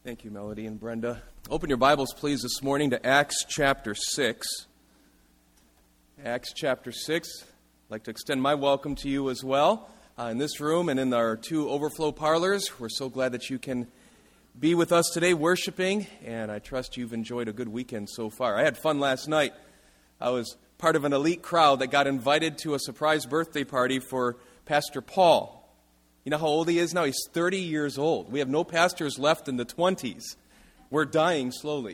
Thank you, Melody and Brenda. Open your Bibles, please, this morning to Acts chapter 6. Acts chapter 6. I'd like to extend my welcome to you as well in this room and in our two overflow parlors. We're so glad that you can be with us today worshiping, and I trust you've enjoyed a good weekend so far. I had fun last night. I was part of an elite crowd that got invited to a surprise birthday party for Pastor Paul. You know how old he is now? He's 30 years old. We have no pastors left in the 20s. We're dying slowly.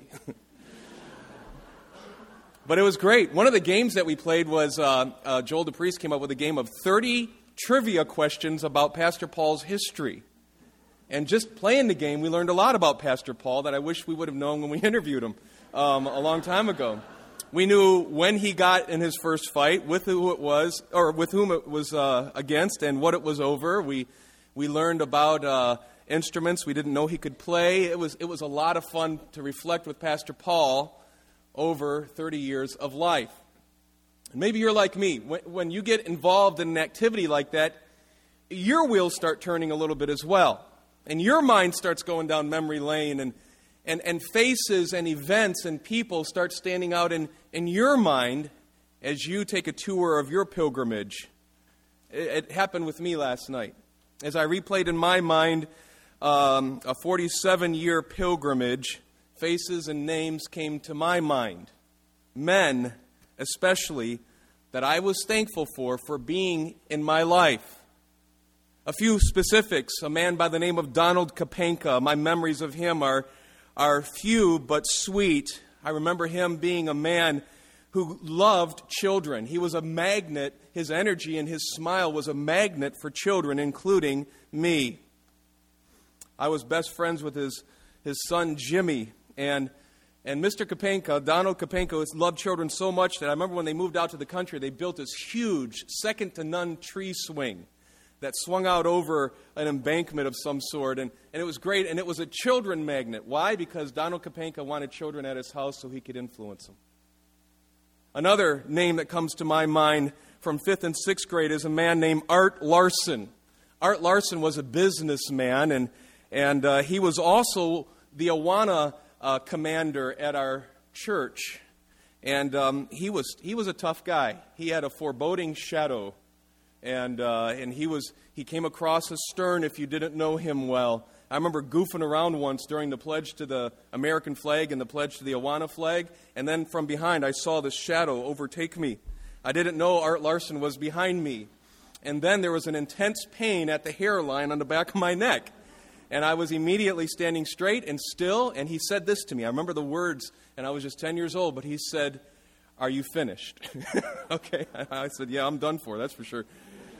But it was great. One of the games that we played was Joel DePriest came up with a game of 30 trivia questions about Pastor Paul's history. And just playing the game, we learned a lot about Pastor Paul that I wish we would have known when we interviewed him a long time ago. We knew when he got in his first fight, with who it was, or with whom it was against, and what it was over. We learned about instruments we didn't know he could play. It was a lot of fun to reflect with Pastor Paul over 30 years of life. And maybe you're like me. When you get involved in an activity like that, your wheels start turning a little bit as well. And your mind starts going down memory lane, and faces and events and people start standing out in your mind as you take a tour of your pilgrimage. It happened with me last night. As I replayed in my mind a 47-year pilgrimage, faces and names came to my mind. Men, especially, that I was thankful for being in my life. A few specifics. A man by the name of Donald Kapenka. My memories of him are few but sweet. I remember him being a man who loved children. He was a magnet. His energy and his smile was a magnet for children, including me. I was best friends with his son Jimmy. And Mr. Kapenka, Donald Kapenka, loved children so much that I remember when they moved out to the country, they built this huge, second-to-none tree swing that swung out over an embankment of some sort, and it was great, and it was a children magnet. Why? Because Donald Kapenka wanted children at his house so he could influence them. Another name that comes to my mind from 5th and 6th grade is a man named Art Larson. Art Larson was a businessman, and he was also the Awana commander at our church, and he was a tough guy. He had a foreboding shadow. And he came across as stern if you didn't know him well. I remember goofing around once during the pledge to the American flag and the pledge to the Awana flag, and then from behind I saw this shadow overtake me. I didn't know Art Larson was behind me. And then there was an intense pain at the hairline on the back of my neck. And I was immediately standing straight and still, and he said this to me. I remember the words, and I was just 10 years old, but he said, "Are you finished?" Okay, I said, "Yeah, I'm done for, that's for sure."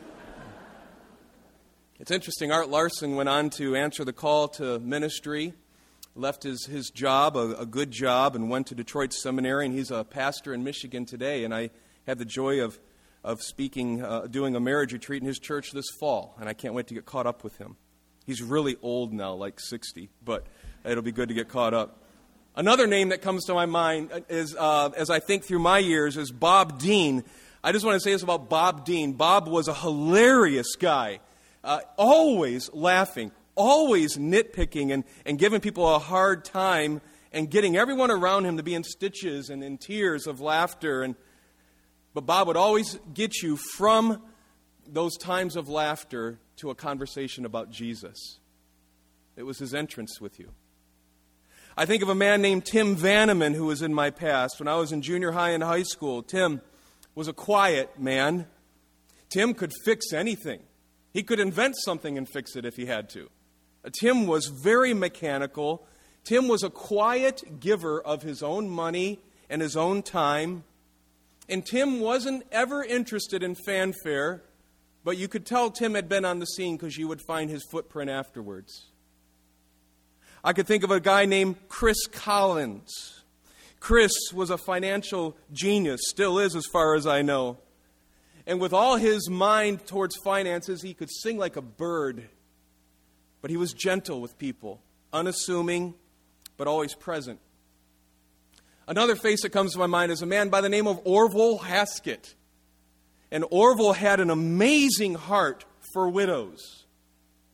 It's interesting, Art Larson went on to answer the call to ministry, left his job, a good job, and went to Detroit Seminary, and he's a pastor in Michigan today. And I had the joy of speaking, doing a marriage retreat in his church this fall, and I can't wait to get caught up with him. He's really old now, like 60, but it'll be good to get caught up. Another name that comes to my mind is, as I think through my years, is Bob Dean. I just want to say this about Bob Dean. Bob was a hilarious guy. Always laughing, always nitpicking and giving people a hard time and getting everyone around him to be in stitches and in tears of laughter. But Bob would always get you from those times of laughter to a conversation about Jesus. It was his entrance with you. I think of a man named Tim Vanneman who was in my past. When I was in junior high and high school, Tim was a quiet man. Tim could fix anything. He could invent something and fix it if he had to. Tim was very mechanical. Tim was a quiet giver of his own money and his own time. And Tim wasn't ever interested in fanfare, but you could tell Tim had been on the scene because you would find his footprint afterwards. I could think of a guy named Chris Collins. Chris was a financial genius, still is as far as I know. And with all his mind towards finances, he could sing like a bird. But he was gentle with people, unassuming, but always present. Another face that comes to my mind is a man by the name of Orville Haskett. And Orville had an amazing heart for widows.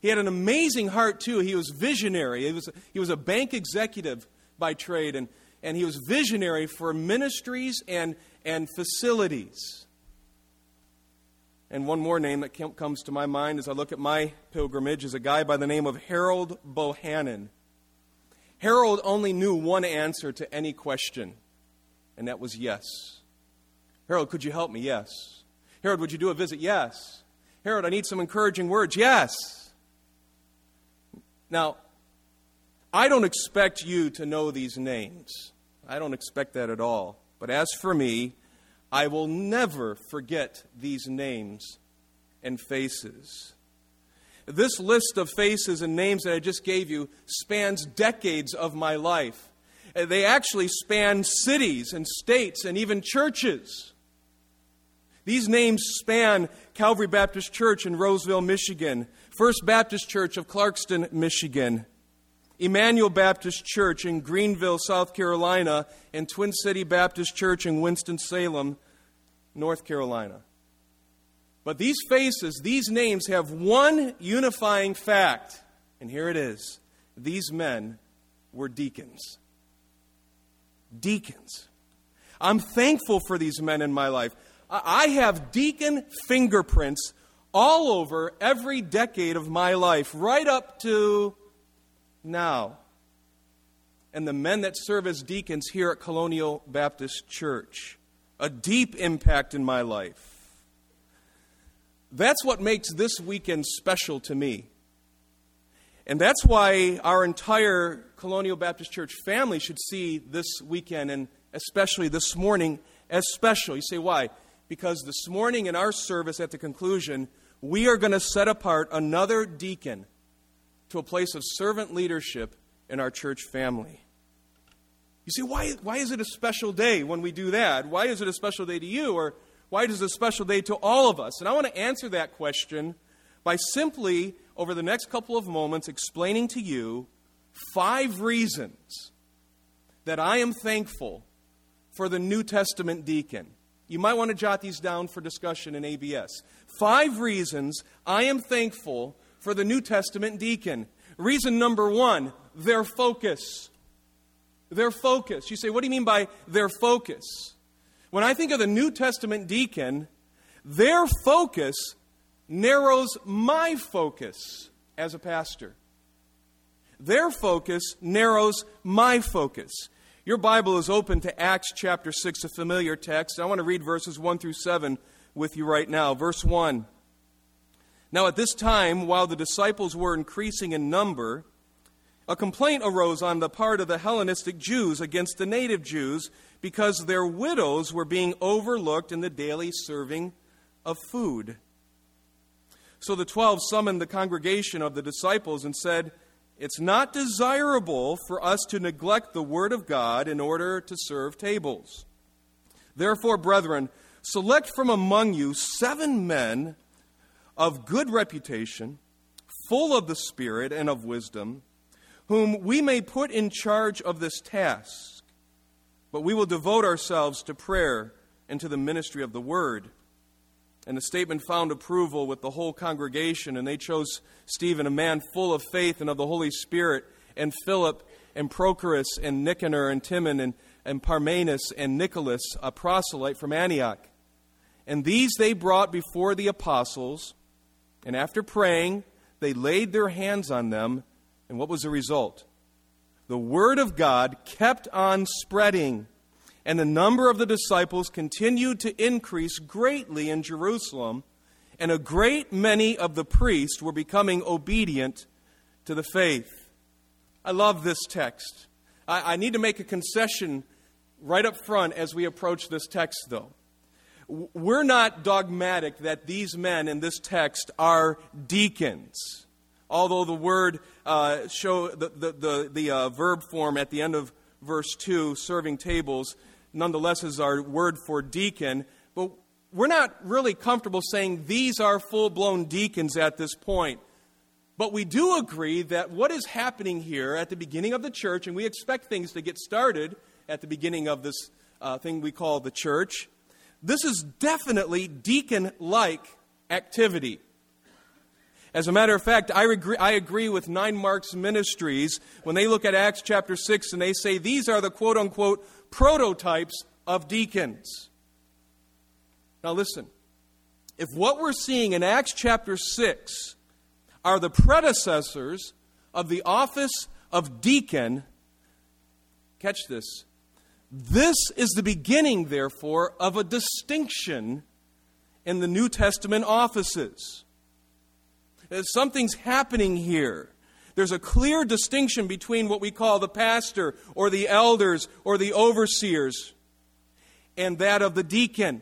He had an amazing heart, too. He was visionary. He was a bank executive by trade, and he was visionary for ministries and facilities. And one more name that comes to my mind as I look at my pilgrimage is a guy by the name of Harold Bohannon. Harold only knew one answer to any question, and that was yes. Harold, could you help me? Yes. Harold, would you do a visit? Yes. Harold, I need some encouraging words. Yes. Now, I don't expect you to know these names. I don't expect that at all. But as for me, I will never forget these names and faces. This list of faces and names that I just gave you spans decades of my life. They actually span cities and states and even churches. These names span Calvary Baptist Church in Roseville, Michigan, First Baptist Church of Clarkston, Michigan, Emmanuel Baptist Church in Greenville, South Carolina, and Twin City Baptist Church in Winston-Salem, North Carolina. But these faces, these names have one unifying fact, and here it is. These men were deacons. Deacons. I'm thankful for these men in my life. I have deacon fingerprints all over every decade of my life, right up to now. And the men that serve as deacons here at Colonial Baptist Church, a deep impact in my life. That's what makes this weekend special to me. And that's why our entire Colonial Baptist Church family should see this weekend, and especially this morning, as special. You say, why? Because this morning in our service at the conclusion, we are going to set apart another deacon to a place of servant leadership in our church family. You say, why is it a special day when we do that? Why is it a special day to you? Or why is it a special day to all of us? And I want to answer that question by simply, over the next couple of moments, explaining to you 5 reasons that I am thankful for the New Testament deacon. You might want to jot these down for discussion in ABS. 5 reasons I am thankful for the New Testament deacon. Reason number 1, their focus. Their focus. You say, what do you mean by their focus? When I think of the New Testament deacon, their focus narrows my focus as a pastor. Their focus narrows my focus. Your Bible is open to Acts chapter 6, a familiar text. I want to read verses 1 through 7 with you right now. Verse 1. Now at this time, while the disciples were increasing in number, a complaint arose on the part of the Hellenistic Jews against the native Jews because their widows were being overlooked in the daily serving of food. So the 12 summoned the congregation of the disciples and said, "It's not desirable for us to neglect the word of God in order to serve tables. Therefore, brethren, select from among you 7 men of good reputation, full of the Spirit and of wisdom, whom we may put in charge of this task. But we will devote ourselves to prayer and to the ministry of the word." And the statement found approval with the whole congregation, and they chose Stephen, a man full of faith and of the Holy Spirit, and Philip, and Prochorus, and Nicanor, and Timon, and Parmenas, and Nicholas, a proselyte from Antioch. And these they brought before the apostles, and after praying, they laid their hands on them, and what was the result? The word of God kept on spreading, and the number of the disciples continued to increase greatly in Jerusalem, and a great many of the priests were becoming obedient to the faith. I love this text. I need to make a concession right up front as we approach this text, though. We're not dogmatic that these men in this text are deacons, although the word the verb form at the end of verse 2, serving tables, nonetheless is our word for deacon. But we're not really comfortable saying these are full-blown deacons at this point. But we do agree that what is happening here at the beginning of the church, and we expect things to get started at the beginning of this thing we call the church, this is definitely deacon-like activity. As a matter of fact, I agree with Nine Marks Ministries when they look at Acts chapter 6 and they say these are the quote-unquote prototypes of deacons. Now listen, if what we're seeing in Acts chapter 6 are the predecessors of the office of deacon, catch this, this is the beginning, therefore, of a distinction in the New Testament offices. Something's happening here. There's a clear distinction between what we call the pastor or the elders or the overseers and that of the deacon.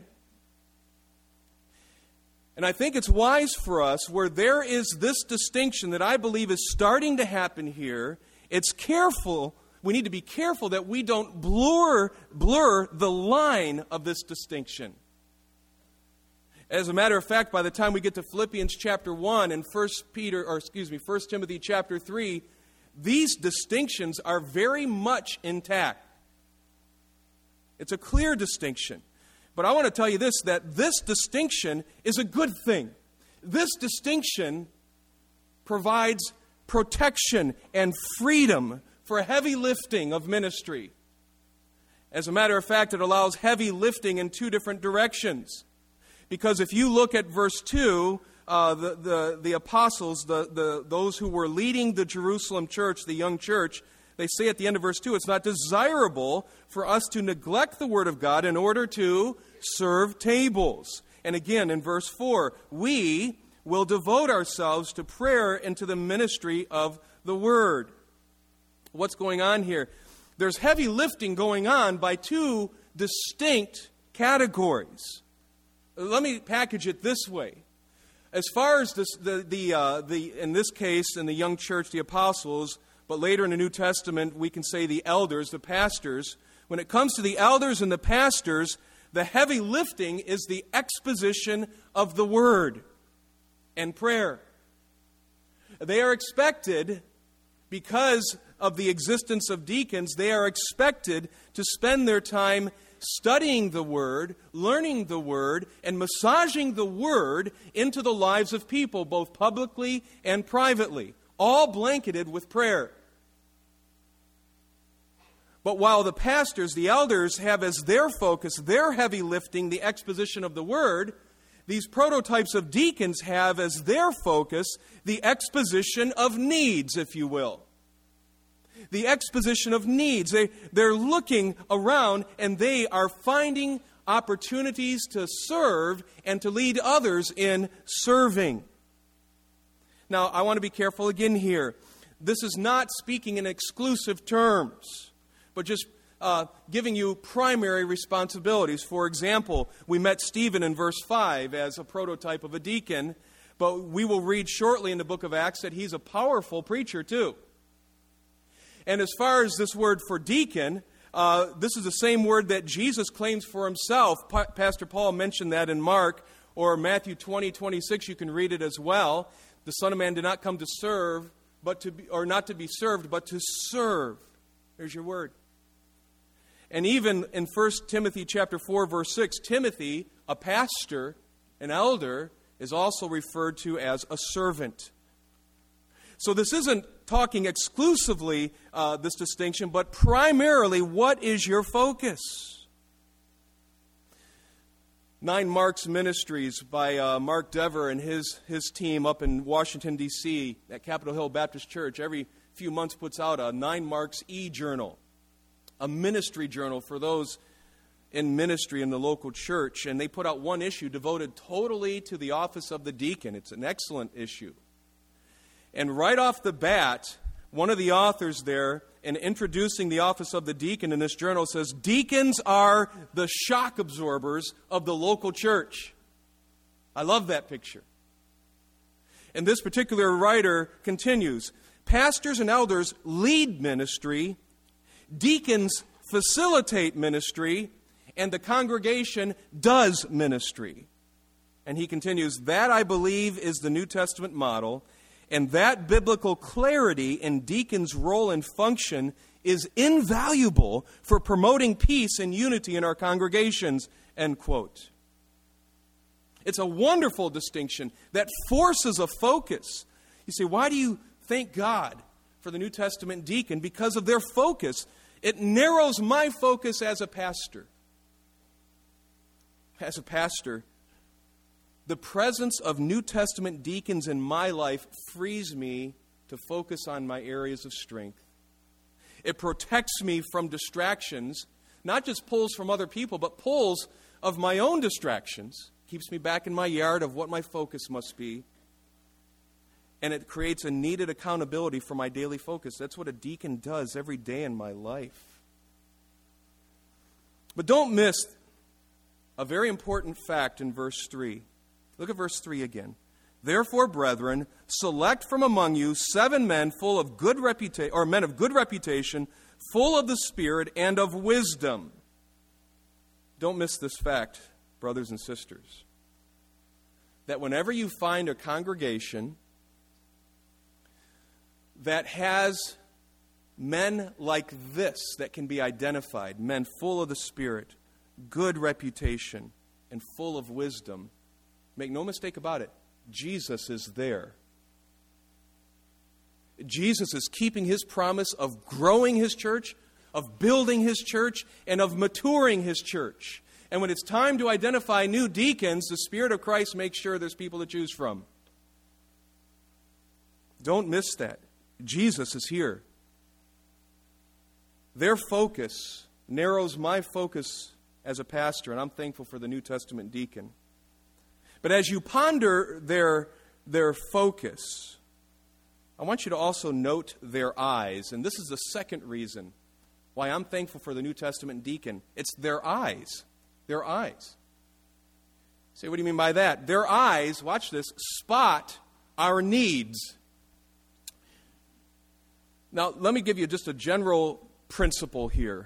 And I think it's wise for us, where there is this distinction that I believe is starting to happen here, we need to be careful that we don't blur the line of this distinction. As a matter of fact, by the time we get to Philippians chapter 1 and 1 Timothy chapter 3, these distinctions are very much intact. It's a clear distinction. But I want to tell you this, that this distinction is a good thing. This distinction provides protection and freedom for heavy lifting of ministry. As a matter of fact, it allows heavy lifting in two different directions. Because if you look at verse 2, the apostles, those who were leading the Jerusalem church, the young church, they say at the end of verse 2, it's not desirable for us to neglect the word of God in order to serve tables. And again, in verse 4, we will devote ourselves to prayer and to the ministry of the word. What's going on here? There's heavy lifting going on by two distinct categories. Let me package it this way. As far as in this case, in the young church, the apostles, but later in the New Testament, we can say the elders, the pastors. When it comes to the elders and the pastors, the heavy lifting is the exposition of the word and prayer. They are expected, because of the existence of deacons, they are expected to spend their time studying the Word, learning the Word, and massaging the Word into the lives of people, both publicly and privately, all blanketed with prayer. But while the pastors, the elders, have as their focus, their heavy lifting, the exposition of the Word, these prototypes of deacons have as their focus the exposition of needs, if you will. The exposition of needs. They're looking around and they are finding opportunities to serve and to lead others in serving. Now, I want to be careful again here. This is not speaking in exclusive terms, but just giving you primary responsibilities. For example, we met Stephen in verse 5 as a prototype of a deacon, but we will read shortly in the book of Acts that he's a powerful preacher too. And as far as this word for deacon, this is the same word that Jesus claims for himself. Pastor Paul mentioned that in Mark, or Matthew 20:26. You can read it as well. The Son of Man did not come to serve, not to be served, but to serve. There's your word. And even in 1 Timothy chapter 4, verse 6, Timothy, a pastor, an elder, is also referred to as a servant. So this isn't talking exclusively this distinction, but primarily, what is your focus? Nine Marks Ministries by Mark Dever and his team up in Washington, D.C. at Capitol Hill Baptist Church every few months puts out a Nine Marks e-journal, a ministry journal for those in ministry in the local church. And they put out one issue devoted totally to the office of the deacon. It's an excellent issue. And right off the bat, one of the authors there, in introducing the office of the deacon in this journal, says, deacons are the shock absorbers of the local church. I love that picture. And this particular writer continues, pastors and elders lead ministry, deacons facilitate ministry, and the congregation does ministry. And he continues, that, I believe, is the New Testament model. And that biblical clarity in deacons' role and function is invaluable for promoting peace and unity in our congregations, end quote. It's a wonderful distinction that forces a focus. You say, why do you thank God for the New Testament deacon? Because of their focus. It narrows my focus as a pastor. As a pastor, the presence of New Testament deacons in my life frees me to focus on my areas of strength. It protects me from distractions, not just pulls from other people, but pulls of my own distractions. Keeps me back in my yard of what my focus must be. And it creates a needed accountability for my daily focus. That's what a deacon does every day in my life. But don't miss a very important fact in verse 3. Look at verse 3 again. Therefore, brethren, select from among you 7 men full of good reputation, or men of good reputation, full of the Spirit and of wisdom. Don't miss this fact, brothers and sisters. That whenever you find a congregation that has men like this that can be identified, men full of the Spirit, good reputation, and full of wisdom, make no mistake about it, Jesus is there. Jesus is keeping His promise of growing His church, of building His church, and of maturing His church. And when it's time to identify new deacons, the Spirit of Christ makes sure there's people to choose from. Don't miss that. Jesus is here. Their focus narrows my focus as a pastor, and I'm thankful for the New Testament deacon. But as you ponder their focus, I want you to also note their eyes. And this is the second reason why I'm thankful for the New Testament deacon. It's their eyes. Their eyes. Say, what do you mean by that? Their eyes, watch this, spot our needs. Now, let me give you just a general principle here.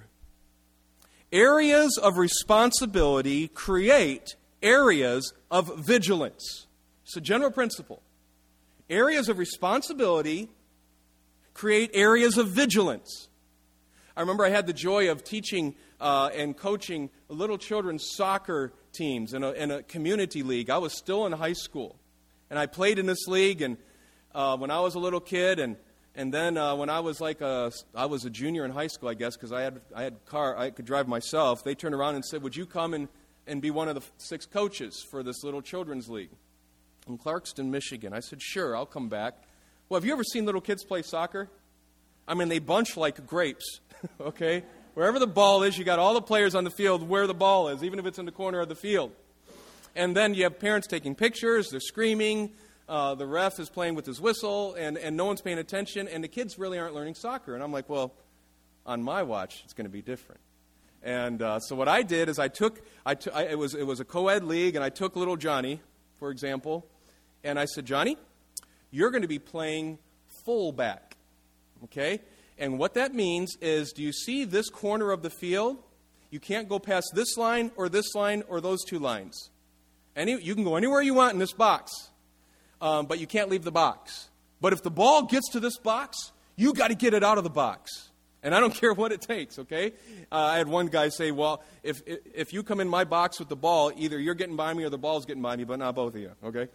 Areas of responsibility create areas of vigilance. It's a general principle. Areas of responsibility create areas of vigilance. I remember I had the joy of teaching and coaching little children's soccer teams in a community league. I was still in high school. And I played in this league and when I was a little kid, and then when I was I was a junior in high school, I guess, because I had car, I could drive myself. They turned around and said, "Would you come and be one of the 6 coaches for this little children's league in Clarkston, Michigan?" I said, "Sure, I'll come back." Well, have you ever seen little kids play soccer? I mean, they bunch like grapes, okay? Wherever the ball is, you got all the players on the field where the ball is, even if it's in the corner of the field. And then you have parents taking pictures, they're screaming, the ref is playing with his whistle, and no one's paying attention, and the kids really aren't learning soccer. And I'm like, well, on my watch, it's going to be different. And so what I did is it was a co-ed league, and I took little Johnny, for example, and I said, "Johnny, you're going to be playing fullback, okay? And what that means is, do you see this corner of the field? You can't go past this line or those 2 lines. You can go anywhere you want in this box, but you can't leave the box. But if the ball gets to this box, you got to get it out of the box. And I don't care what it takes, okay?" I had one guy say, "Well, if you come in my box with the ball, either you're getting by me or the ball's getting by me, but not both of you, okay?"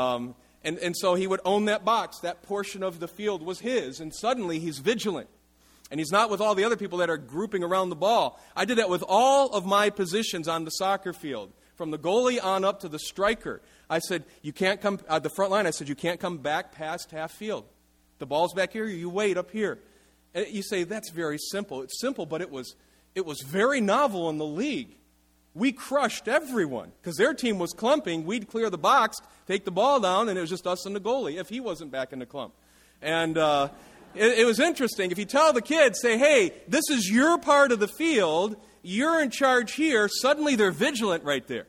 And so he would own that box. That portion of the field was his. And suddenly he's vigilant. And he's not with all the other people that are grouping around the ball. I did that with all of my positions on the soccer field, from the goalie on up to the striker. I said, "You can't come at the front line." I said, "You can't come back past half field. The ball's back here. You wait up here." And you say, that's very simple. It's simple, but it was very novel in the league. We crushed everyone because their team was clumping. We'd clear the box, take the ball down, and it was just us and the goalie if he wasn't back in the clump. And it was interesting. If you tell the kids, say, "Hey, this is your part of the field. You're in charge here," suddenly they're vigilant right there.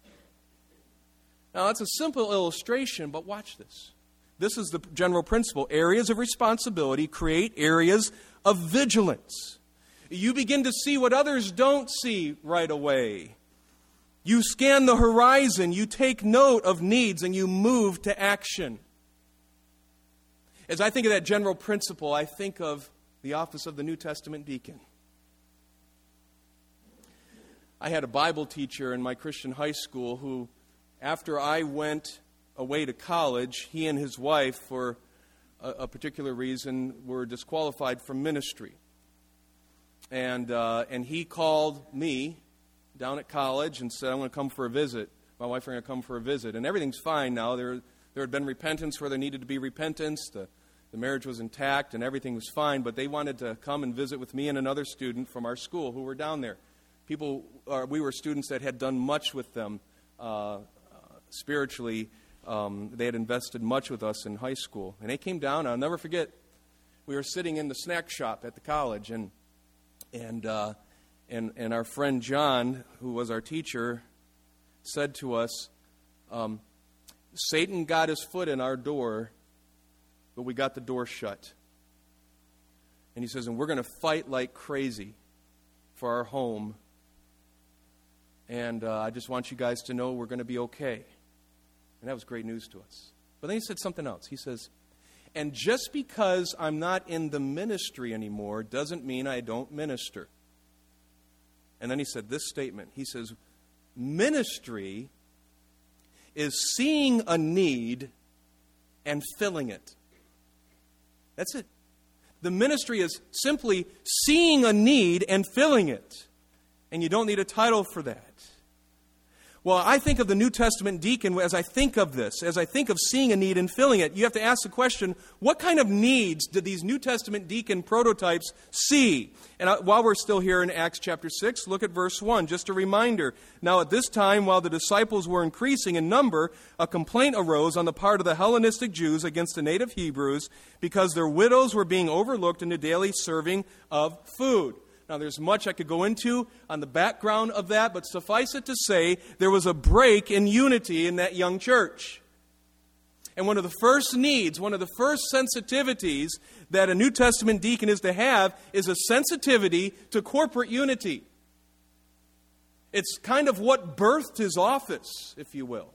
Now, that's a simple illustration, but watch this. This is the general principle. Areas of responsibility create areas of vigilance. You begin to see what others don't see right away. You scan the horizon, you take note of needs, and you move to action. As I think of that general principle, I think of the office of the New Testament deacon. I had a Bible teacher in my Christian high school who after I went away to college, he and his wife, for a particular reason, were disqualified from ministry. And he called me down at college and said, I'm going to come for a visit. My wife and I are going to come for a visit. And everything's fine now. There had been repentance where there needed to be repentance. The marriage was intact and everything was fine. But they wanted to come and visit with me and another student from our school who were down there. We were students that had done much with them spiritually. They had invested much with us in high school. And they came down. I'll never forget, we were sitting in the snack shop at the college, and our friend John, who was our teacher, said to us, Satan got his foot in our door, but we got the door shut. And he says, and we're going to fight like crazy for our home. And I just want you guys to know we're going to be okay. And that was great news to us. But then he said something else. He says, and just because I'm not in the ministry anymore doesn't mean I don't minister. And then he said this statement. He says, ministry is seeing a need and filling it. That's it. The ministry is simply seeing a need and filling it. And you don't need a title for that. Well, I think of the New Testament deacon as I think of this, as I think of seeing a need and filling it. You have to ask the question, what kind of needs did these New Testament deacon prototypes see? And while we're still here in Acts chapter 6, look at verse 1, just a reminder. Now at this time, while the disciples were increasing in number, a complaint arose on the part of the Hellenistic Jews against the native Hebrews because their widows were being overlooked in the daily serving of food. Now, there's much I could go into on the background of that, but suffice it to say, there was a break in unity in that young church. And one of the first needs, one of the first sensitivities that a New Testament deacon is to have is a sensitivity to corporate unity. It's kind of what birthed his office, if you will.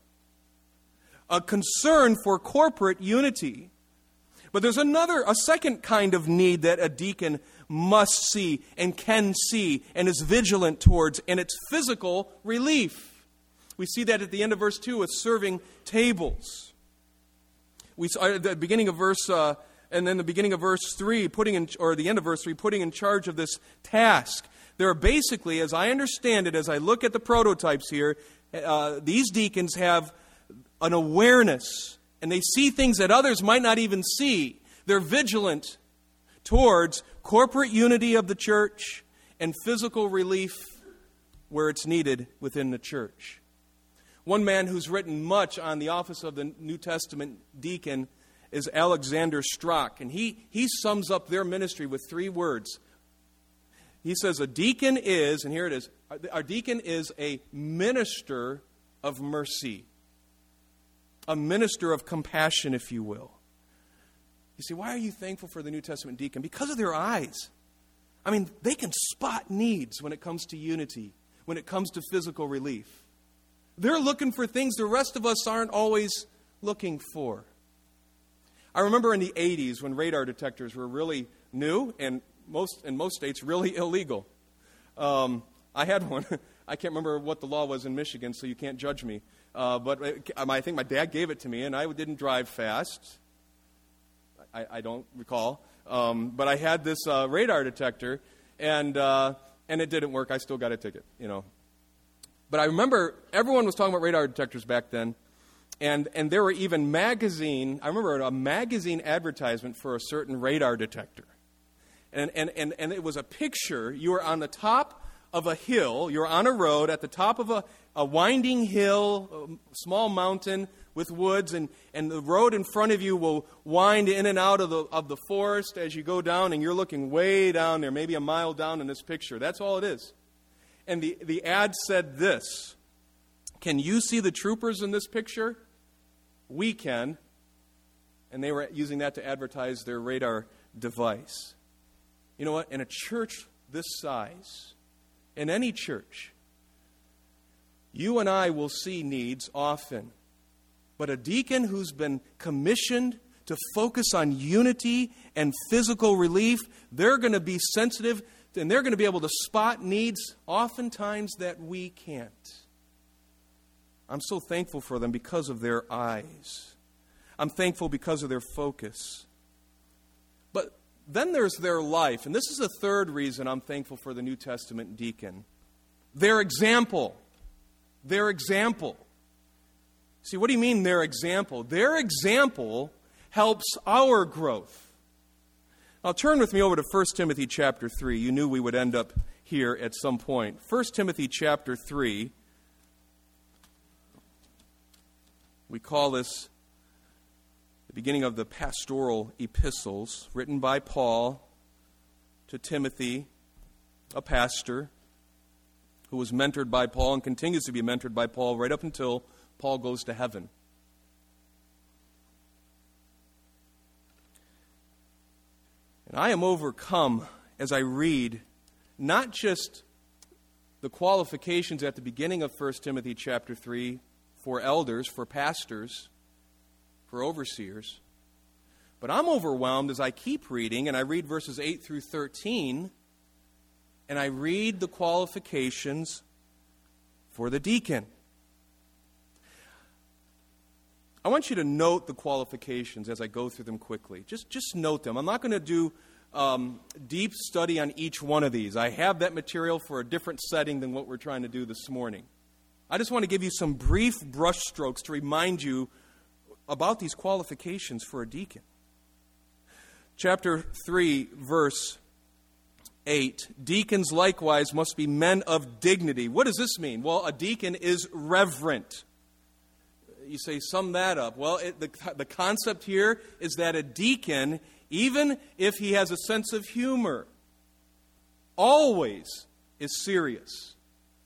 A concern for corporate unity. But there's a second kind of need that a deacon must see and can see and is vigilant towards, and it's physical relief. We see that at the end of verse 2 with serving tables. We saw at the beginning of verse, and then the beginning of verse 3, the end of verse 3, putting in charge of this task. There are basically, as I understand it, as I look at the prototypes here, these deacons have an awareness, and they see things that others might not even see. They're vigilant towards corporate unity of the church and physical relief where it's needed within the church. One man who's written much on the office of the New Testament deacon is Alexander Strauch, and he sums up their ministry with 3 words. He says a deacon is, and here it is, our deacon is a minister of mercy, a minister of compassion, if you will. You see, why are you thankful for the New Testament deacon? Because of their eyes. I mean, they can spot needs when it comes to unity, when it comes to physical relief. They're looking for things the rest of us aren't always looking for. I remember in the 80s when radar detectors were really new and in most states really illegal. I had one. I can't remember what the law was in Michigan, so you can't judge me. But I think my dad gave it to me, and I didn't drive fast. I don't recall. But I had this radar detector, and it didn't work. I still got a ticket, But I remember everyone was talking about radar detectors back then, and there were even I remember a magazine advertisement for a certain radar detector. And it was a picture. You were on the top of a hill. You're on a road at the top of a winding hill, a small mountain with woods, and the road in front of you will wind in and out of the forest as you go down, and you're looking way down there, maybe a mile down in this picture. That's all it is. And the ad said this: can you see the troopers in this picture? We can. And they were using that to advertise their radar device. You know what? In a church this size, in any church, you and I will see needs often. But a deacon who's been commissioned to focus on unity and physical relief, they're going to be sensitive and they're going to be able to spot needs oftentimes that we can't. I'm so thankful for them because of their eyes. I'm thankful because of their focus. But then there's their life, and this is the third reason I'm thankful for the New Testament deacon. Their example. Their example. See, what do you mean their example? Their example helps our growth. Now turn with me over to 1 Timothy chapter 3. You knew we would end up here at some point. 1 Timothy chapter 3. We call this the beginning of the pastoral epistles written by Paul to Timothy, a pastor who was mentored by Paul and continues to be mentored by Paul right up until Paul goes to heaven. And I am overcome as I read not just the qualifications at the beginning of 1 Timothy chapter 3 for elders, for pastors, for overseers, but I'm overwhelmed as I keep reading, and I read verses 8 through 13, and I read the qualifications for the deacon. I want you to note the qualifications as I go through them quickly. Just note them. I'm not going to do deep study on each one of these. I have that material for a different setting than what we're trying to do this morning. I just want to give you some brief brushstrokes to remind you about these qualifications for a deacon. Chapter 3, verse 8. Deacons likewise must be men of dignity. What does this mean? Well, a deacon is reverent. You say, sum that up. Well, the concept here is that a deacon, even if he has a sense of humor, always is serious.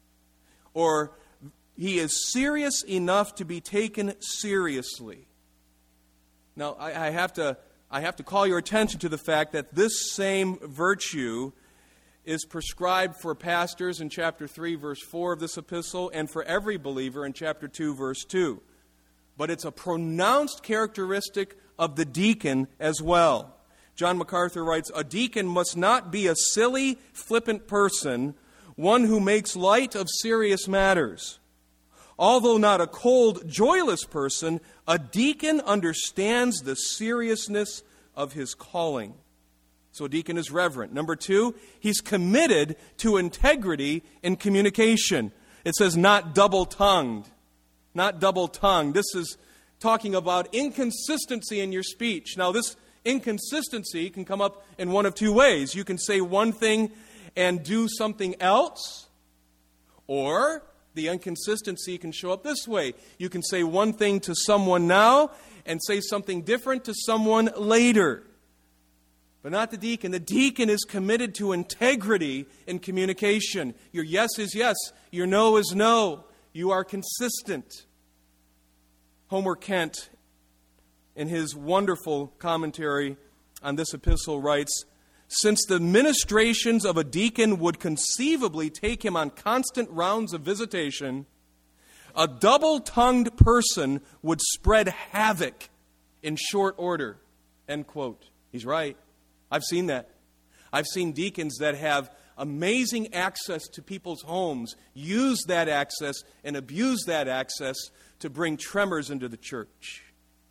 Or he is serious enough to be taken seriously. Now, I have to call your attention to the fact that this same virtue is prescribed for pastors in chapter 3, verse 4 of this epistle, and for every believer in chapter 2, verse 2. But it's a pronounced characteristic of the deacon as well. John MacArthur writes, "A deacon must not be a silly, flippant person, one who makes light of serious matters. Although not a cold, joyless person, a deacon understands the seriousness of his calling." So a deacon is reverent. Number 2, he's committed to integrity in communication. It says not double-tongued. Not double-tongued. This is talking about inconsistency in your speech. Now, this inconsistency can come up in one of two ways. You can say one thing and do something else, or the inconsistency can show up this way. You can say one thing to someone now and say something different to someone later. But not the deacon. The deacon is committed to integrity in communication. Your yes is yes. Your no is no. You are consistent. Homer Kent, in his wonderful commentary on this epistle, writes, "Since the ministrations of a deacon would conceivably take him on constant rounds of visitation, a double-tongued person would spread havoc in short order." End quote. He's right. I've seen that. I've seen deacons that have amazing access to people's homes use that access and abuse that access to bring tremors into the church.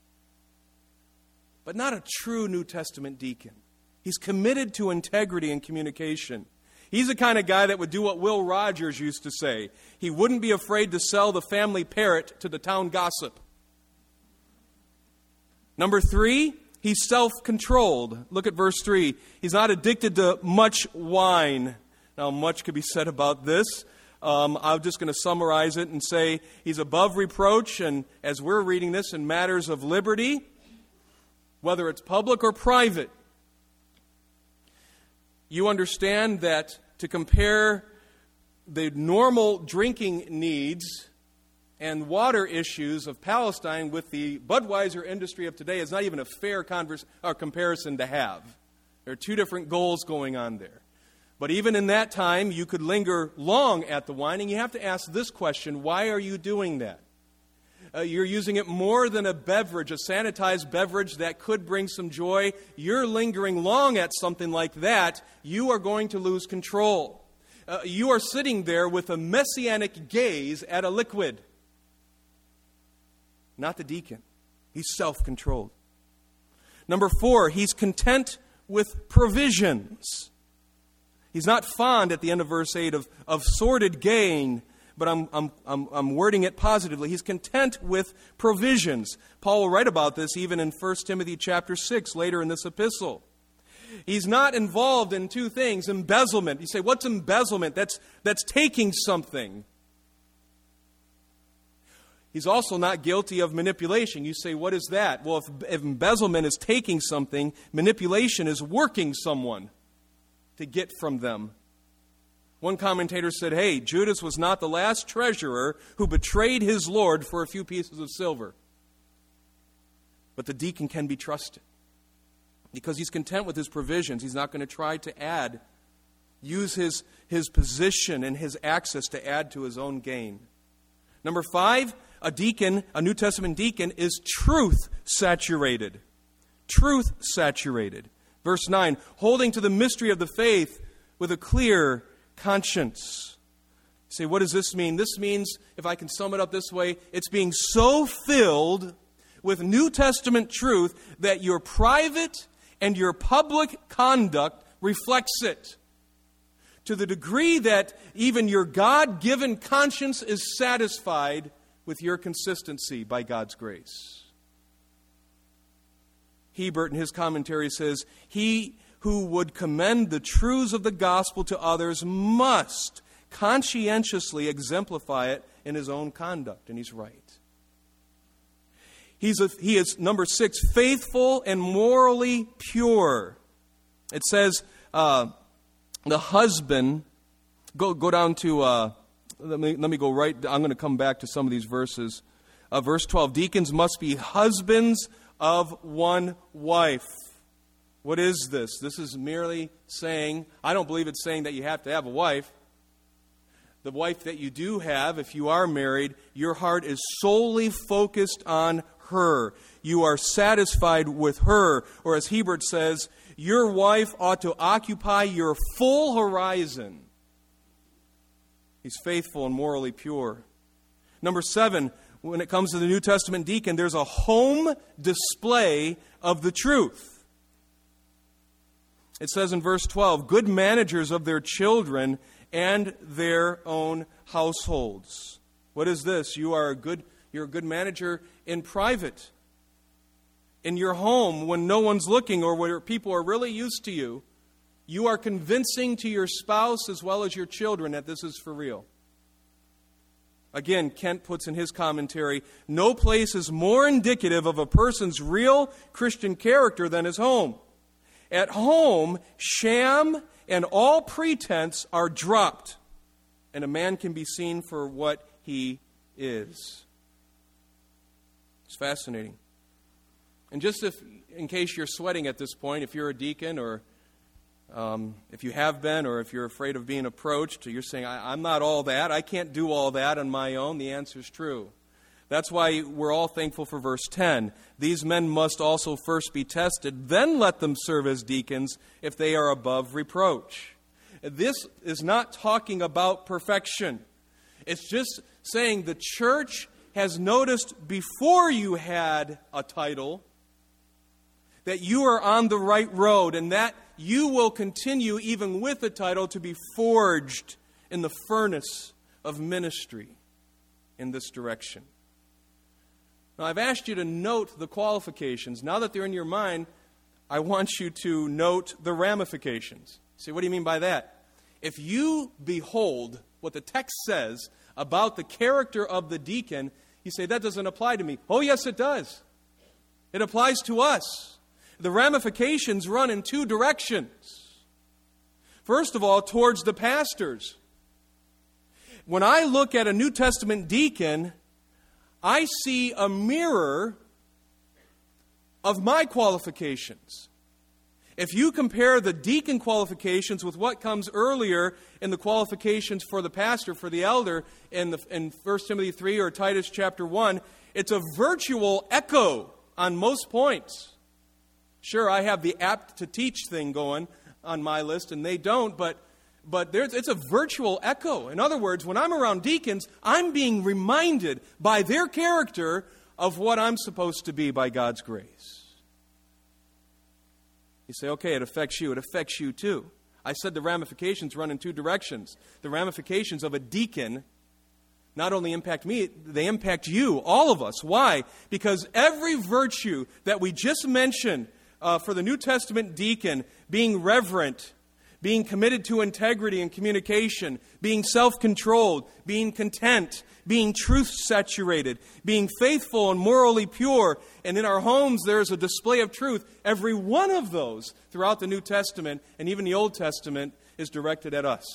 But not a true New Testament deacon. He's committed to integrity and communication. He's the kind of guy that would do what Will Rogers used to say. He wouldn't be afraid to sell the family parrot to the town gossip. Number 3, he's self-controlled. Look at verse 3. He's not addicted to much wine. Now, much could be said about this. I'm just going to summarize it and say he's above reproach, and as we're reading this, in matters of liberty, whether it's public or private. You understand that to compare the normal drinking needs and water issues of Palestine with the Budweiser industry of today is not even a fair comparison to have. There are two different goals going on there. But even in that time, you could linger long at the wine, and you have to ask this question: why are you doing that? You're using it more than a beverage, a sanitized beverage that could bring some joy. You're lingering long at something like that. You are going to lose control. You are sitting there with a messianic gaze at a liquid. not the deacon. He's self-controlled. Number 4, he's content with provisions. He's not fond, at the end of verse 8, of sordid gain, but I'm wording it positively. He's content with provisions. Paul will write about this even in 1 Timothy chapter 6, later in this epistle. He's not involved in 2 things. Embezzlement. You say, what's embezzlement? That's taking something. He's also not guilty of manipulation. You say, what is that? Well, if embezzlement is taking something, manipulation is working someone to get from them. One commentator said, hey, Judas was not the last treasurer who betrayed his Lord for a few pieces of silver. But the deacon can be trusted because he's content with his provisions. He's not going to try to use his position and his access to add to his own gain. Number 5, a deacon, a New Testament deacon, is truth-saturated. Truth-saturated. Verse 9, holding to the mystery of the faith with a clear conscience. You say, what does this mean? This means, if I can sum it up this way, it's being so filled with New Testament truth that your private and your public conduct reflects it. To the degree that even your God-given conscience is satisfied with your consistency by God's grace. Hebert, in his commentary, says, he who would commend the truths of the gospel to others must conscientiously exemplify it in his own conduct. And he's right. He is, number 6, faithful and morally pure. It says, the husband, go down to, let me go right, I'm going to come back to some of these verses. Verse 12, deacons must be husbands of one wife. What is this? This is merely saying, I don't believe it's saying that you have to have a wife. The wife that you do have, if you are married, your heart is solely focused on her. You are satisfied with her. Or as Hebert says, your wife ought to occupy your full horizon. He's faithful and morally pure. Number 7, when it comes to the New Testament deacon, there's a home display of the truth. It says in verse 12, good managers of their children and their own households. What is this? You're a good manager in private. In your home, when no one's looking or where people are really used to you, you are convincing to your spouse as well as your children that this is for real. Again, Kent puts in his commentary, no place is more indicative of a person's real Christian character than his home. At home, sham and all pretense are dropped, and a man can be seen for what he is. It's fascinating. And just in case you're sweating at this point, if you're a deacon or if you have been, or if you're afraid of being approached, or you're saying, I'm not all that, I can't do all that on my own, the answer is true. That's why we're all thankful for verse 10. These men must also first be tested, then let them serve as deacons if they are above reproach. This is not talking about perfection. It's just saying the church has noticed before you had a title that you are on the right road and that you will continue even with the title to be forged in the furnace of ministry in this direction. Now, I've asked you to note the qualifications. Now that they're in your mind, I want you to note the ramifications. See, what do you mean by that? If you behold what the text says about the character of the deacon, you say, that doesn't apply to me. Oh, yes, it does. It applies to us. The ramifications run in 2 directions. First of all, towards the pastors. When I look at a New Testament deacon, I see a mirror of my qualifications. If you compare the deacon qualifications with what comes earlier in the qualifications for the pastor, for the elder, in 1 Timothy 3 or Titus chapter 1, it's a virtual echo on most points. Sure, I have the apt to teach thing going on my list, and they don't, but it's a virtual echo. In other words, when I'm around deacons, I'm being reminded by their character of what I'm supposed to be by God's grace. You say, okay, it affects you. It affects you too. I said the ramifications run in two directions. The ramifications of a deacon not only impact me, they impact you, all of us. Why? Because every virtue that we just mentioned for the New Testament deacon, being reverent, being committed to integrity and communication, being self-controlled, being content, being truth-saturated, being faithful and morally pure, and in our homes there is a display of truth. Every one of those throughout the New Testament and even the Old Testament is directed at us.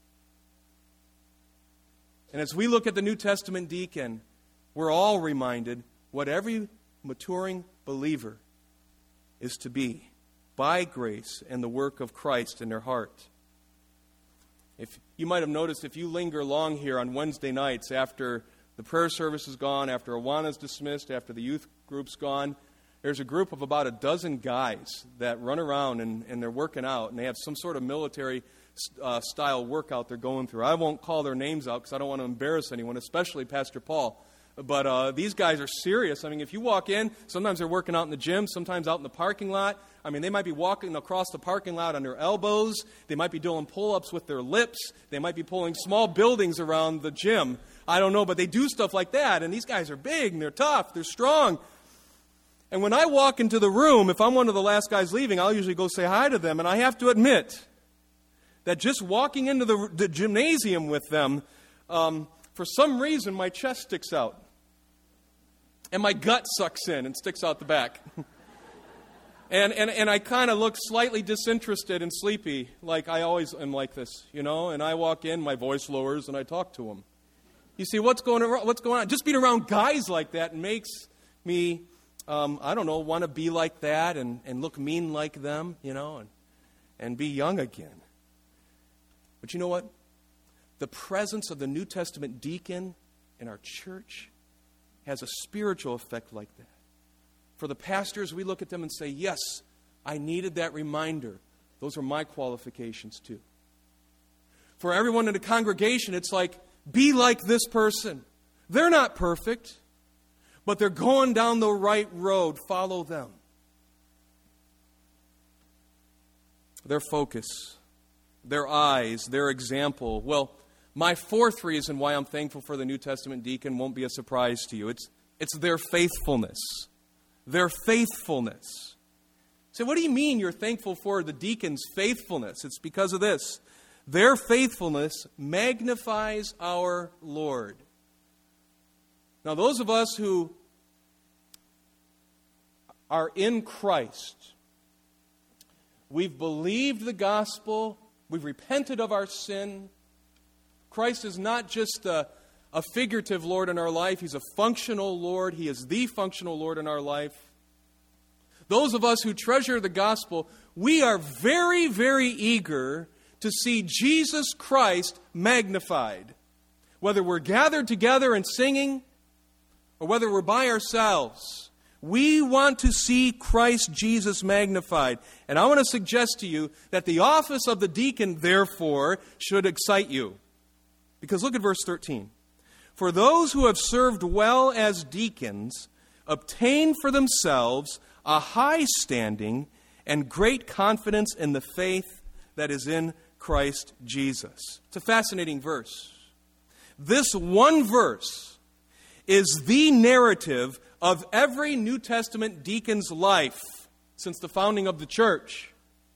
And as we look at the New Testament deacon, we're all reminded what every maturing believer is to be by grace and the work of Christ in their heart. If you might have noticed, if you linger long here on Wednesday nights after the prayer service is gone, after Awana is dismissed, after the youth group's gone, there's a group of about a dozen guys that run around and they're working out, and they have some sort of military style workout they're going through. I won't call their names out because I don't want to embarrass anyone, especially Pastor Paul. But these guys are serious. I mean, if you walk in, sometimes they're working out in the gym, sometimes out in the parking lot. I mean, they might be walking across the parking lot on their elbows. They might be doing pull-ups with their lips. They might be pulling small buildings around the gym. I don't know, but they do stuff like that. And these guys are big, and they're tough, they're strong. And when I walk into the room, if I'm one of the last guys leaving, I'll usually go say hi to them. And I have to admit that just walking into the gymnasium with them, for some reason, my chest sticks out. And my gut sucks in and sticks out the back. And I kind of look slightly disinterested and sleepy, like I always am like this, you know. And I walk in, my voice lowers, and I talk to them. You see, what's going on? Just being around guys like that makes me, want to be like that and look mean like them, you know, and be young again. But you know what? The presence of the New Testament deacon in our church has a spiritual effect like that. For the pastors, we look at them and say, yes, I needed that reminder. Those are my qualifications too. For everyone in the congregation, it's like, be like this person. They're not perfect, but they're going down the right road. Follow them. Their focus, their eyes, their example. Well, my fourth reason why I'm thankful for the New Testament deacon won't be a surprise to you. It's their faithfulness. Their faithfulness. So what do you mean you're thankful for the deacon's faithfulness? It's because of this. Their faithfulness magnifies our Lord. Now, those of us who are in Christ, we've believed the gospel, we've repented of our sin. Christ is not just a figurative Lord in our life. He's a functional Lord. He is the functional Lord in our life. Those of us who treasure the gospel, we are very, very eager to see Jesus Christ magnified. Whether we're gathered together and singing, or whether we're by ourselves, we want to see Christ Jesus magnified. And I want to suggest to you that the office of the deacon, therefore, should excite you. Because look at verse 13. For those who have served well as deacons obtain for themselves a high standing and great confidence in the faith that is in Christ Jesus. It's a fascinating verse. This one verse is the narrative of every New Testament deacon's life since the founding of the church.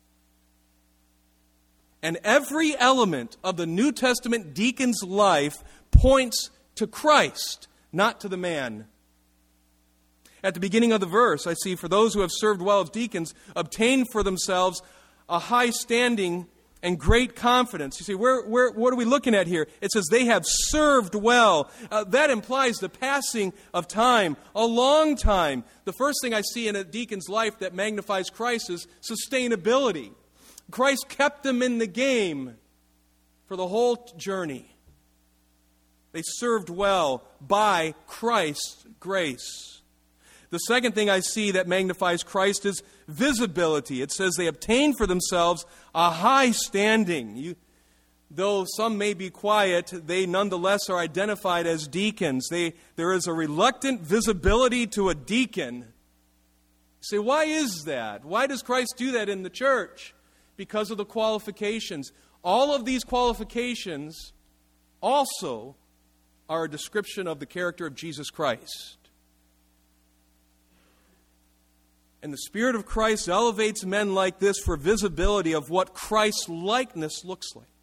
And every element of the New Testament deacon's life points to Christ, not to the man. At the beginning of the verse, I see, for those who have served well as deacons, obtain for themselves a high standing and great confidence. You see, what are we looking at here? It says they have served well. That implies the passing of time, a long time. The first thing I see in a deacon's life that magnifies Christ is sustainability. Christ kept them in the game for the whole journey. They served well by Christ's grace. The second thing I see that magnifies Christ is visibility. It says they obtain for themselves a high standing. though some may be quiet, they nonetheless are identified as deacons. There is a reluctant visibility to a deacon. You say, why is that? Why does Christ do that in the church? Because of the qualifications. All of these qualifications also are a description of the character of Jesus Christ. And the Spirit of Christ elevates men like this for visibility of what Christ's likeness looks like.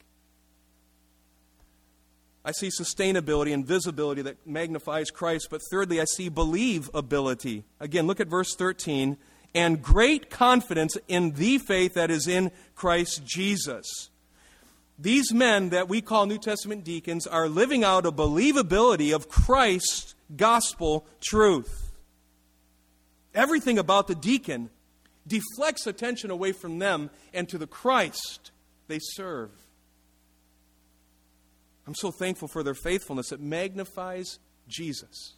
I see sustainability and visibility that magnifies Christ, but thirdly, I see believability. Again, look at verse 13. And great confidence in the faith that is in Christ Jesus. These men that we call New Testament deacons are living out a believability of Christ's gospel truth. Everything about the deacon deflects attention away from them and to the Christ they serve. I'm so thankful for their faithfulness. It magnifies Jesus.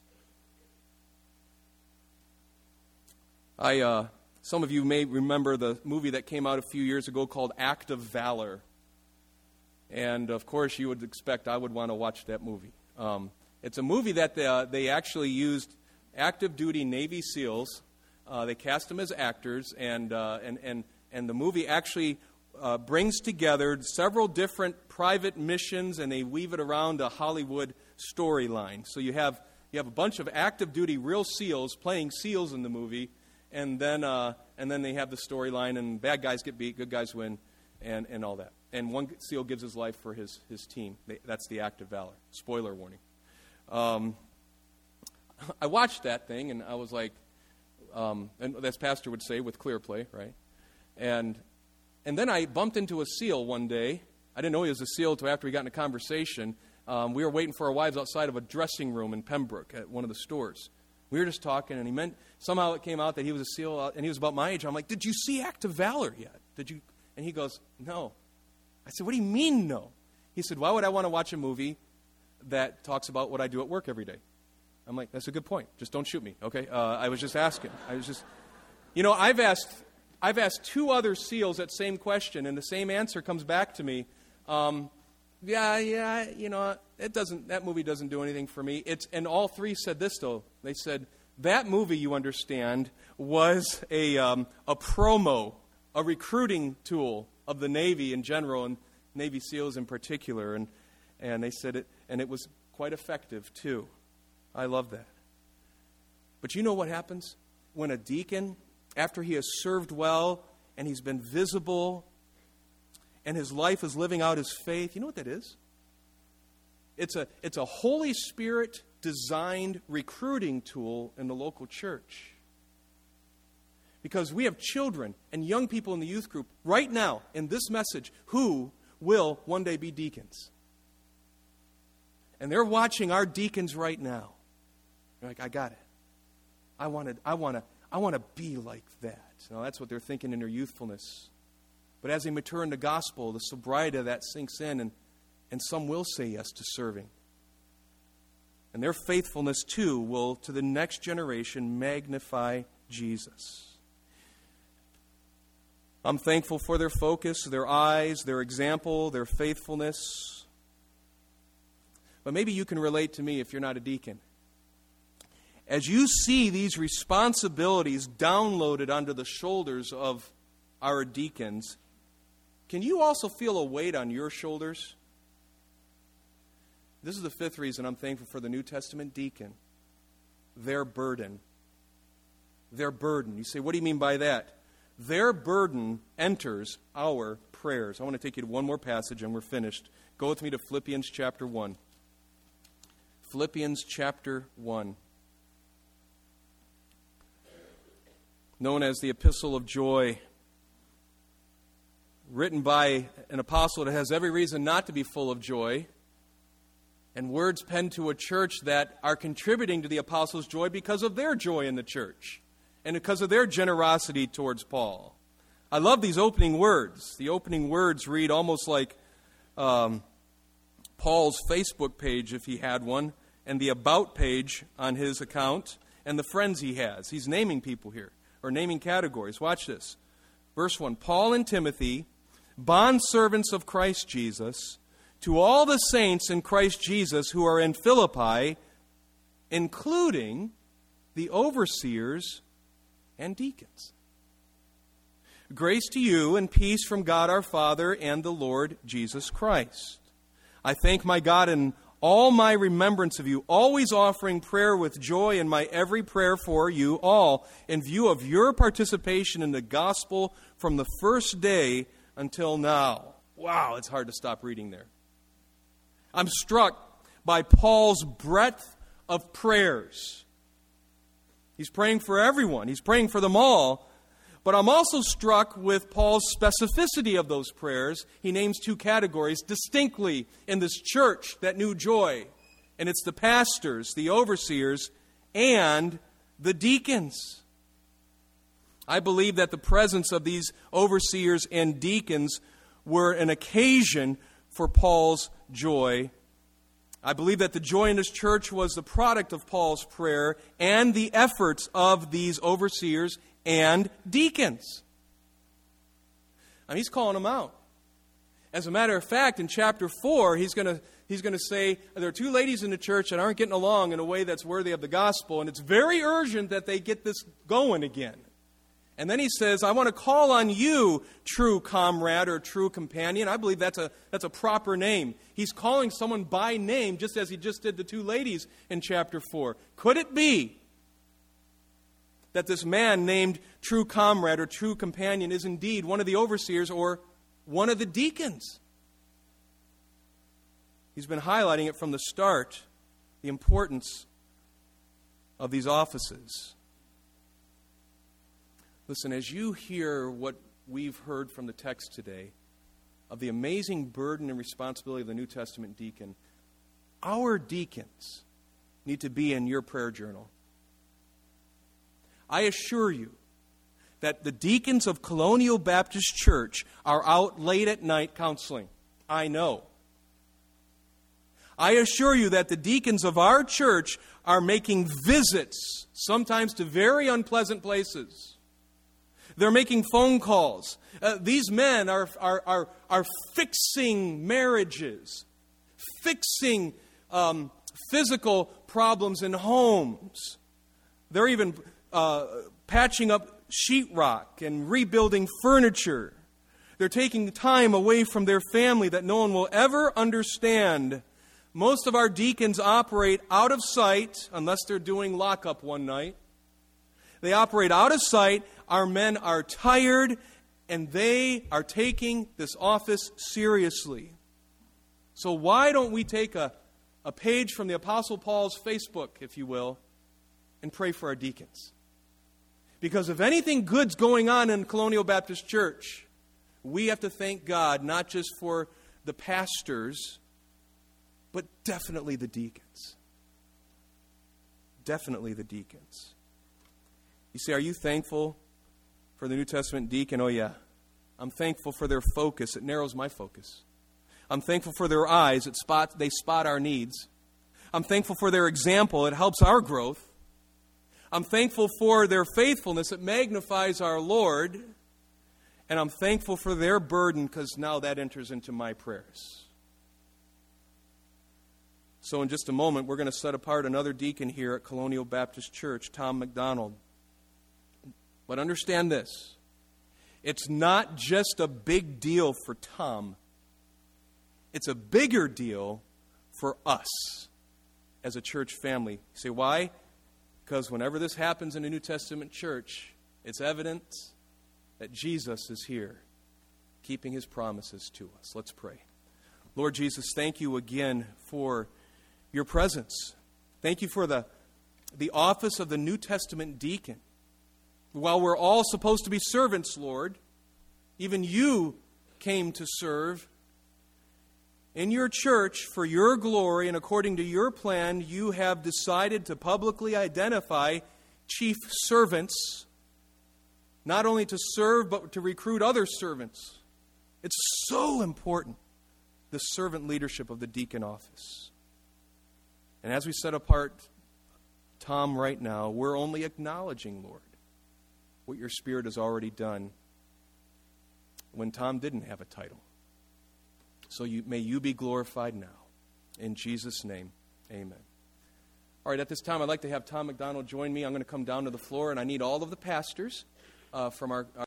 Some of you may remember the movie that came out a few years ago called Act of Valor. And, of course, you would expect I would want to watch that movie. It's a movie that they actually used active duty Navy SEALs. They cast them as actors, and the movie actually brings together several different private missions, and they weave it around a Hollywood storyline. So you have a bunch of active duty real SEALs playing SEALs in the movie, and then they have the storyline, and bad guys get beat, good guys win, and all that. And one SEAL gives his life for his team. That's the act of valor. Spoiler warning. I watched that thing, and I was like, and as Pastor would say, with clear play, right? And then I bumped into a SEAL one day. I didn't know he was a SEAL until after we got in a conversation. We were waiting for our wives outside of a dressing room in Pembroke at one of the stores. We were just talking, and somehow it came out that he was a SEAL, and he was about my age. I'm like, did you see Act of Valor yet? Did you? And he goes, no. I said, what do you mean no? He said, why would I want to watch a movie that talks about what I do at work every day? I'm like, that's a good point. Just don't shoot me, okay? I was just asking. I've asked two other SEALs that same question, and the same answer comes back to me. That movie doesn't do anything for me. And all three said this, though. They said, that movie, you understand, was a promo, a recruiting tool of the Navy in general, and Navy SEALs in particular. And they said it was quite effective, too. I love that. But you know what happens when a deacon, after he has served well and he's been visible and his life is living out his faith, you know what that is? It's a Holy Spirit designed recruiting tool in the local church. Because we have children and young people in the youth group right now in this message who will one day be deacons. And they're watching our deacons right now. They're like, I got it. I want to be like that. Now that's what they're thinking in their youthfulness. But as they mature in the gospel, the sobriety of that sinks in, and some will say yes to serving. And their faithfulness, too, will, to the next generation, magnify Jesus. I'm thankful for their focus, their eyes, their example, their faithfulness. But maybe you can relate to me if you're not a deacon. As you see these responsibilities downloaded onto the shoulders of our deacons, can you also feel a weight on your shoulders? This is the fifth reason I'm thankful for the New Testament deacon. Their burden. Their burden. You say, what do you mean by that? Their burden enters our prayers. I want to take you to one more passage and we're finished. Go with me to Philippians chapter 1. Philippians chapter 1. Known as the Epistle of Joy. Written by an apostle that has every reason not to be full of joy. And words penned to a church that are contributing to the apostles' joy because of their joy in the church. And because of their generosity towards Paul. I love these opening words. The opening words read almost like Paul's Facebook page, if he had one, and the About page on his account, and the friends he has. He's naming people here, or naming categories. Watch this. Verse 1, Paul and Timothy, bondservants of Christ Jesus, to all the saints in Christ Jesus who are in Philippi, including the overseers and deacons. Grace to you and peace from God our Father and the Lord Jesus Christ. I thank my God in all my remembrance of you, always offering prayer with joy in my every prayer for you all, in view of your participation in the gospel from the first day until now. Wow, it's hard to stop reading there. I'm struck by Paul's breadth of prayers. He's praying for everyone. He's praying for them all. But I'm also struck with Paul's specificity of those prayers. He names two categories distinctly in this church that knew joy. And it's the pastors, the overseers, and the deacons. I believe that the presence of these overseers and deacons were an occasion for Paul's joy. I believe that the joy in this church was the product of Paul's prayer and the efforts of these overseers and deacons. And he's calling them out. As a matter of fact, in chapter 4, he's going to say there are two ladies in the church that aren't getting along in a way that's worthy of the gospel, and it's very urgent that they get this going again. And then he says, I want to call on you, true comrade or true companion. I believe that's a proper name. He's calling someone by name, just as he just did the two ladies in chapter 4. Could it be that this man named true comrade or true companion is indeed one of the overseers or one of the deacons? He's been highlighting it from the start, the importance of these offices. Listen, as you hear what we've heard from the text today of the amazing burden and responsibility of the New Testament deacon, our deacons need to be in your prayer journal. I assure you that the deacons of Colonial Baptist Church are out late at night counseling. I know. I assure you that the deacons of our church are making visits, sometimes to very unpleasant places. They're making phone calls. These men are fixing marriages, fixing physical problems in homes. They're even patching up sheetrock and rebuilding furniture. They're taking time away from their family that no one will ever understand. Most of our deacons operate out of sight, unless they're doing lockup one night. They operate out of sight. Our men are tired, and they are taking this office seriously. So why don't we take a page from the Apostle Paul's Facebook, if you will, and pray for our deacons? Because if anything good's going on in Colonial Baptist Church, we have to thank God not just for the pastors, but definitely the deacons. Definitely the deacons. You say, are you thankful for the New Testament deacon? Oh, yeah. I'm thankful for their focus. It narrows my focus. I'm thankful for their eyes. They spot our needs. I'm thankful for their example. It helps our growth. I'm thankful for their faithfulness. It magnifies our Lord. And I'm thankful for their burden, because now that enters into my prayers. So in just a moment, we're going to set apart another deacon here at Colonial Baptist Church, Tom McDonald. But understand this. It's not just a big deal for Tom. It's a bigger deal for us as a church family. You say, why? Because whenever this happens in a New Testament church, it's evidence that Jesus is here, keeping his promises to us. Let's pray. Lord Jesus, thank you again for your presence. Thank you for the office of the New Testament deacon. While we're all supposed to be servants, Lord, even you came to serve. In your church, for your glory and according to your plan, you have decided to publicly identify chief servants, not only to serve, but to recruit other servants. It's so important, the servant leadership of the deacon office. And as we set apart Tom right now, we're only acknowledging, Lord, what your Spirit has already done when Tom didn't have a title. So may you be glorified now. In Jesus' name, amen. All right, at this time, I'd like to have Tom McDonald join me. I'm going to come down to the floor, and I need all of the pastors from our